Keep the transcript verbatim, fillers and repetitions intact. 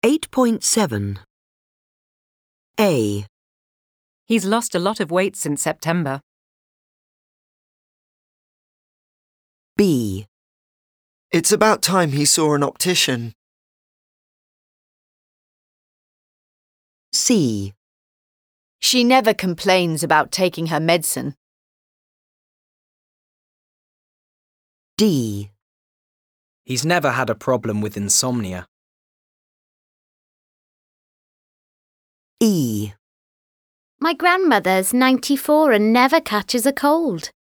eight point seven. A. He's lost a lot of weight since September. B. It's about time he saw an optician. C. She never complains about taking her medicine. D. He's never had a problem with insomnia. E. My grandmother's ninety-four and never catches a cold.